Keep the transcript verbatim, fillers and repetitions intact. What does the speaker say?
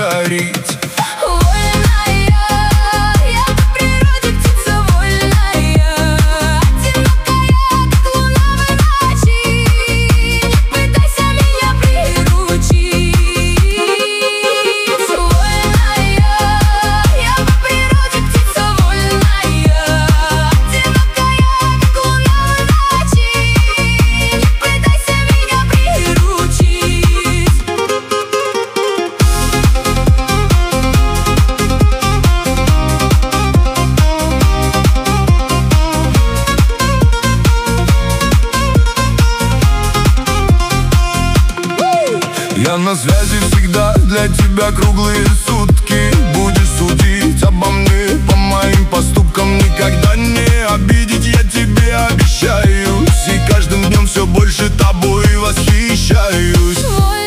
дарить. Я на связи всегда, для тебя круглые сутки. Будешь судить обо мне по моим поступкам, никогда не обидеть, я тебе обещаюсь. И каждым днем все больше тобой восхищаюсь.